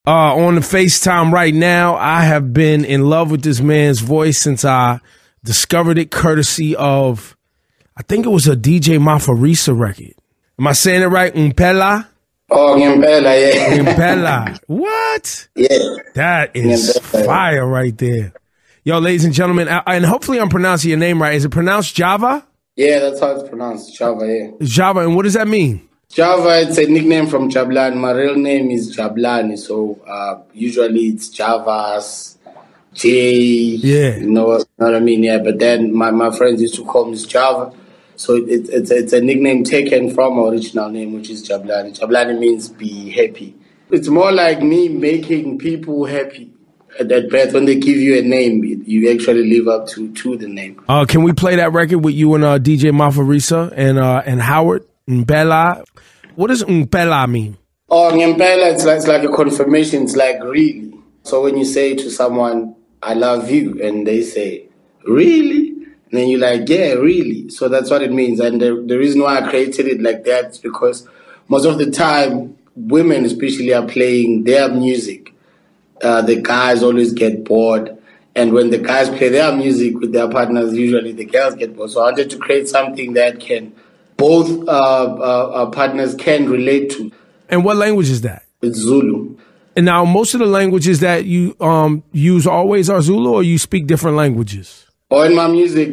on the FaceTime right now. I have been in love with this man's voice since I discovered it courtesy of, I think it was a DJ Mafarisa record. Am I saying it right? Mpela? Oh, Mpela, yeah. Mpela. What? Yeah. That is fire right there. Yo, ladies and gentlemen, and hopefully I'm pronouncing your name right. Is it pronounced Java? Yeah, that's how it's pronounced, Java, yeah. Java, and what does that mean? Java, it's a nickname from Jablan. My real name is Jablani, so usually it's Javas, J, yeah. You know what I mean? Yeah, but then my friends used to call me Java. So it's a nickname taken from my original name, which is Jablani. Jablani means be happy. It's more like me making people happy. At birth, when they give you a name, you actually live up to the name. Can we play that record with you and DJ Mafarisa and Howard Mpela? What does Mpela mean? Oh, Mpela, it's like a confirmation. It's like really. So when you say to someone, I love you, and they say, really? And then you're like, yeah, really. So that's what it means. And the reason why I created it like that is because most of the time, women especially are playing their music. The guys always get bored. And when the guys play their music with their partners, usually the girls get bored. So I wanted to create something that can both partners can relate to. And what language is that? It's Zulu. And now most of the languages that you use always are Zulu, or you speak different languages? Oh, in my music,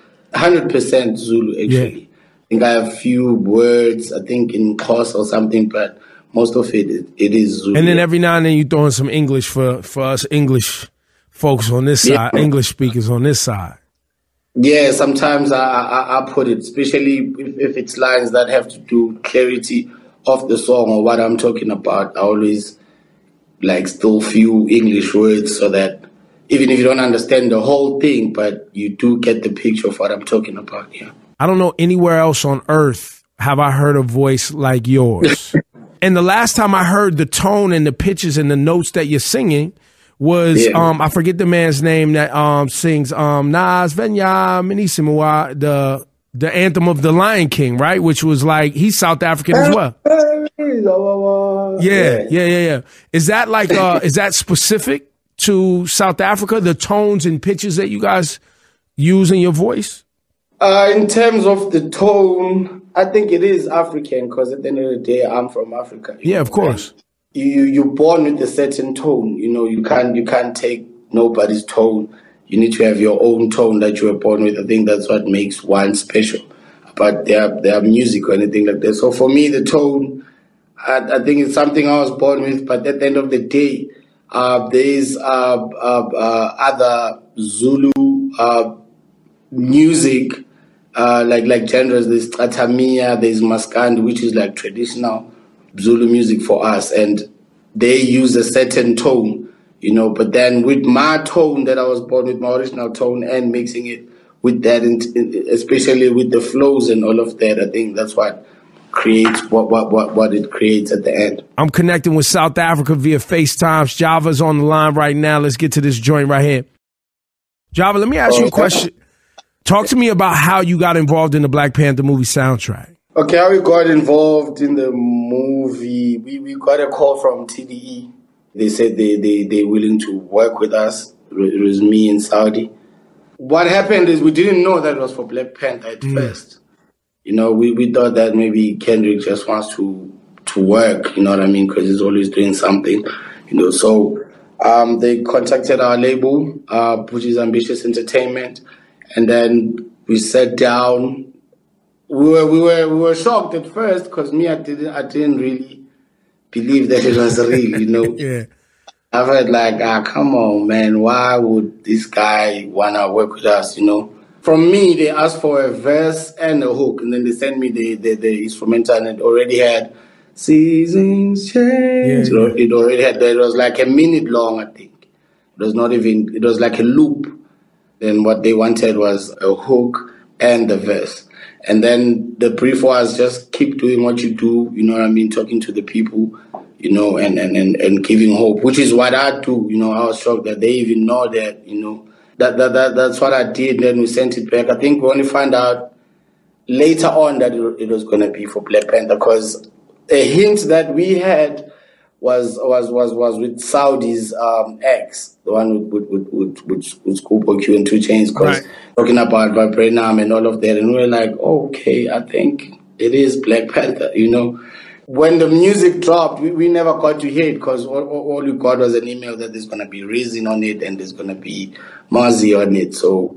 100% Zulu, actually. Yeah. I think I have a few words, I think in Xhosa or something, but most of it is Zulu. And then every now and then you throw in some English for us English folks on this side, English speakers on this side. Yeah, sometimes I put it, especially if it's lines that have to do with clarity of the song or what I'm talking about. I always still few English words so that even if you don't understand the whole thing, but you do get the picture of what I'm talking about, yeah. I don't know anywhere else on earth have I heard a voice like yours. And the last time I heard the tone and the pitches and the notes that you're singing was, I forget the man's name that sings Nas Venya Minisimua, the anthem of the Lion King, right? Which was like, he's South African as well. Yeah. Is that is that specific to South Africa, the tones and pitches that you guys use in your voice? In terms of the tone, I think it is African because at the end of the day, I'm from Africa. Yeah, of course. You're born with a certain tone. You know, you can't take nobody's tone. You need to have your own tone that you were born with. I think that's what makes one special about their music or anything like that. So for me, the tone, I think it's something I was born with. But at the end of the day, there's other Zulu music, like genres. There's Xatamia, there's Maskandi, which is like traditional Zulu music for us, and they use a certain tone, you know. But then with my tone that I was born with, my original tone, and mixing it with that, especially with the flows and all of that, I think that's what creates what it creates at the end. I'm connecting with South Africa via FaceTime. Java's on the line right now. Let's get to this joint right here. Java, let me ask you a question. Talk to me about how you got involved in the Black Panther movie soundtrack. Okay, how we got involved in the movie, we got a call from TDE. They said they're willing to work with us. It was me and Saudi. What happened is we didn't know that it was for Black Panther at first. You know, we thought that maybe Kendrick just wants to work, you know what I mean, because he's always doing something, you know. So they contacted our label, which is Ambitious Entertainment, and then we sat down. We were shocked at first because I didn't really believe that it was real, you know. Yeah. I felt like, come on, man, why would this guy wanna work with us, you know? From me, they asked for a verse and a hook, and then they sent me the instrumental, and it already had Seasons Change. Yeah. It already had that. It was like a minute long, I think. It was like a loop. Then what they wanted was a hook and the verse. And then the brief was just keep doing what you do, you know what I mean, talking to the people, you know, and giving hope, which is what I do. You know, I was shocked that they even know that, you know, that's what I did. Then we sent it back. I think we only found out later on that it was going to be for Black Panther, because a hint that we had was with Saudi's ex, the one with Scoop Q and 2 Chainz, because talking about Vibranum and all of that, and we were like, oh, okay, I think it is Black Panther, you know. When the music dropped, we never got to hear it because all we got was an email that there's going to be Reason on it and there's going to be Mozzie on it. So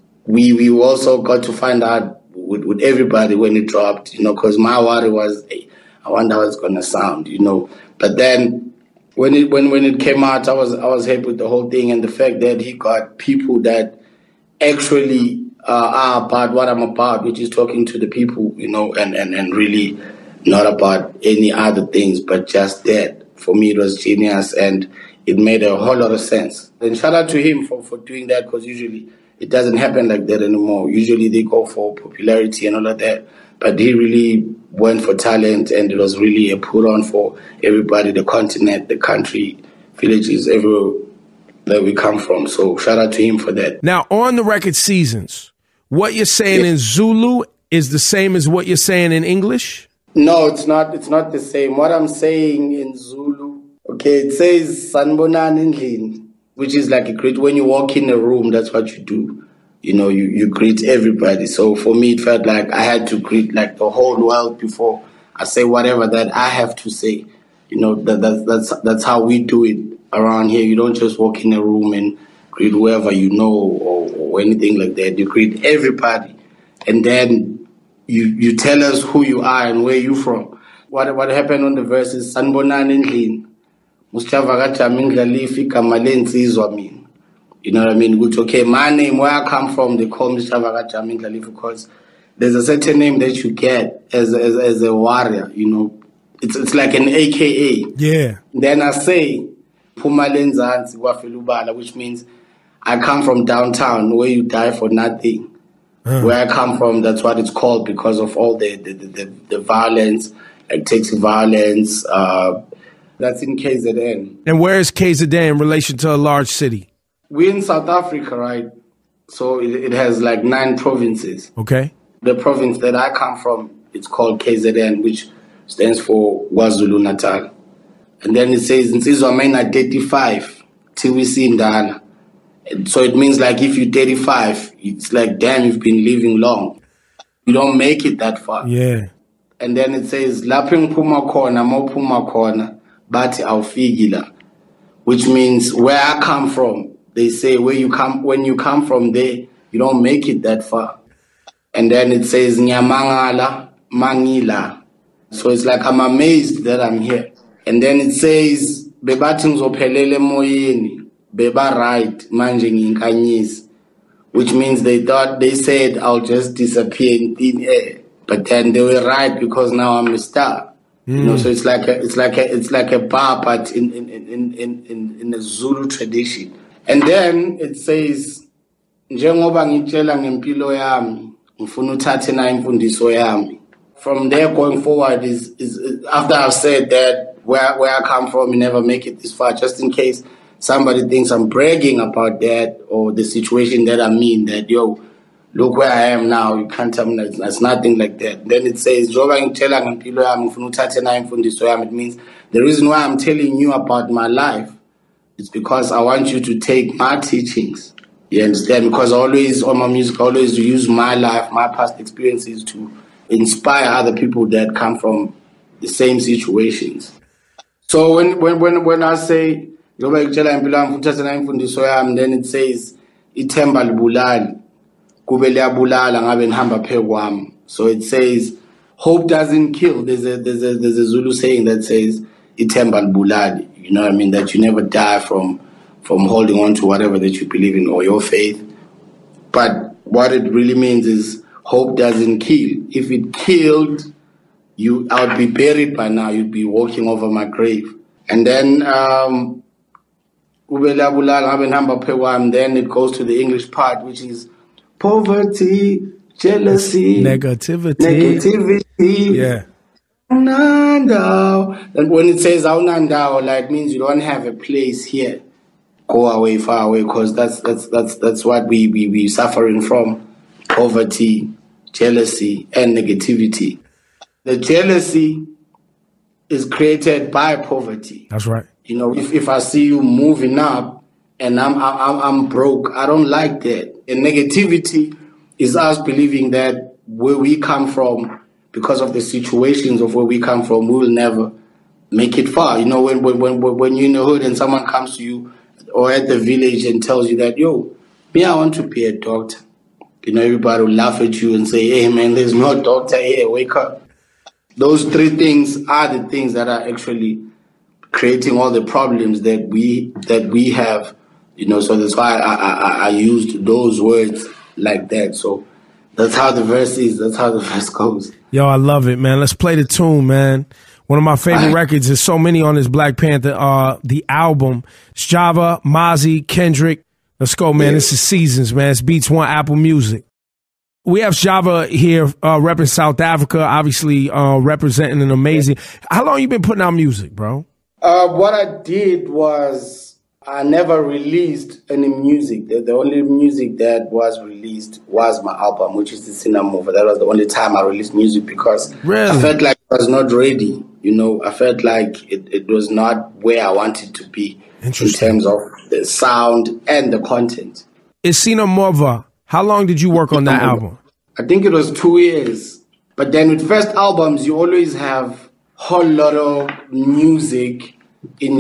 we also got to find out with everybody when it dropped, you know, because my worry was, hey, I wonder how it's going to sound, you know. But then when it came out, I was happy with the whole thing and the fact that he got people that actually are about what I'm about, which is talking to the people, you know, and really not about any other things, but just that. For me, it was genius, and it made a whole lot of sense. And shout out to him for doing that, because usually it doesn't happen like that anymore. Usually they go for popularity and all of that, but he really went for talent, and it was really a put on for everybody, the continent, the country, villages, everywhere that we come from. So shout out to him for that. Now, on the record Seasons, what you're saying in Zulu is the same as what you're saying in English? No, it's not. It's not the same. What I'm saying in Zulu, okay, it says Sanibonani endlini, which is like a greet. When you walk in a room, that's what you do. You know, you greet everybody. So for me, it felt like I had to greet like the whole world before I say whatever that I have to say. You know, that's how we do it around here. You don't just walk in a room and greet whoever you know or anything like that. You greet everybody, and then you tell us who you are and where you from. What happened on the verse is Sanibonani endlini, musichavakajama indlalifa igama lensizwa mina. You know what I mean? Which, okay, my name, where I come from, they call me Musichavakajama indlalifa because there's a certain name that you get as a warrior. You know, it's like an AKA. Yeah. Then I say Phuma Lenzansi wafelubala, which means I come from downtown where you die for nothing. Where I come from, that's what it's called because of all the violence, like taxi violence. That's in KZN. And where is KZN in relation to a large city? We're in South Africa, right? So it has like 9 provinces. Okay. The province that I come from, it's called KZN, which stands for KwaZulu-Natal. And then it says, Nsizwa Maina 35, till we see Ndala. So it means like if you're 35, it's like, damn, you've been living long. You don't make it that far. Yeah. And then it says, Laping Puma Corner, Mo Puma Corner, Bati Aufigila, which means where I come from, they say when you come from there, you don't make it that far. And then it says, Nyamangala, Mangila. So it's like, I'm amazed that I'm here. And then it says, Bebati Ngizophelele Moyeni. Beba right, manje nginkanyisi, which means they said I'll just disappear in thin air, but then they were right because now I'm a star. You know, so it's like a bar, but in a Zulu tradition. And then it says, njengoba ngitshela ngempilo yami, ngifuna uthathe na imfundiso yami. From there going forward is after I've said that where I come from, you never make it this far, just in case somebody thinks I'm bragging about that or the situation that I'm in, that, yo, look where I am now, you can't tell me that. It's nothing like that. Then it says, it means the reason why I'm telling you about my life is because I want you to take my teachings. You understand? Because on my music, I always use my life, my past experiences to inspire other people that come from the same situations. So when I say, then it says ithemba libulali kube liyabulala ngabe nihamba phezu kwami. So it says hope doesn't kill. There's a Zulu saying that says ithemba libulali, you know what I mean, that you never die from holding on to whatever that you believe in or your faith. But what it really means is hope doesn't kill. If it killed you, I would be buried by now. You'd be walking over my grave. And then then it goes to the English part, which is poverty, jealousy, negativity. Yeah. And when it says Aunandao, like, means you don't have a place here. Go away, far away, because that's what we suffering from. Poverty, jealousy, and negativity. The jealousy is created by poverty. That's right. You know, if I see you moving up and I'm broke, I don't like that. And negativity is us believing that where we come from, because of the situations of where we come from, we will never make it far. You know, when you're in the hood and someone comes to you or at the village and tells you that, yo, me, I want to be a doctor. You know, everybody will laugh at you and say, hey, man, there's no doctor here, wake up. Those three things are the things that are actually creating all the problems that we have, you know. So that's why I used those words like that. So that's how the verse is. That's how the verse goes. Yo, I love it, man. Let's play the tune, man. One of my favorite records. There's so many on this Black Panther, the album. It's Java, Mozzie, Kendrick. Let's go, man. Yeah. This is Seasons, man. It's Beats One, Apple Music. We have Java here repping South Africa, obviously representing an amazing. How long you been putting out music, bro? What I did was I never released any music. The only music that was released was my album, which is the Sinner Mover. That was the only time I released music because I felt like I was not ready. You know, I felt like it was not where I wanted to be in terms of the sound and the content. It's Sinner Mover. How long did you work on that album? I think it was 2 years. But then with first albums, you always have whole lot of music in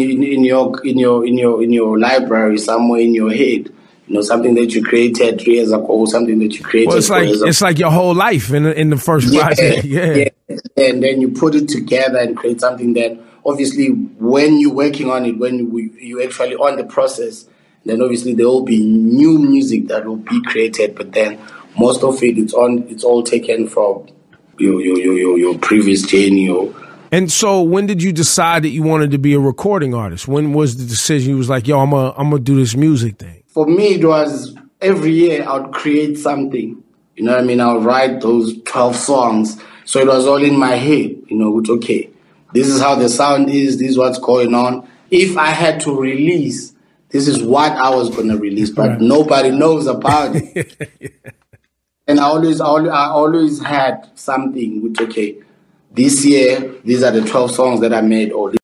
your library, somewhere in your head. You know, something that you created 3 years ago, something that you created. Well, it's like your whole life in the first project. Yeah. And then you put it together and create something that obviously when you're working on it, when you actually on the process, then obviously there will be new music that will be created, but then most of it it's all taken from your previous journey. And so when did you decide that you wanted to be a recording artist? When was the decision you was like, yo, I'm gonna do this music thing? For me, it was every year I would create something. You know what I mean? I would write those 12 songs. So it was all in my head, you know, which, okay, this is how the sound is, this is what's going on. If I had to release, this is what I was going to release, but nobody knows about it. And I always had something which, okay, this year, these are the 12 songs that I made, or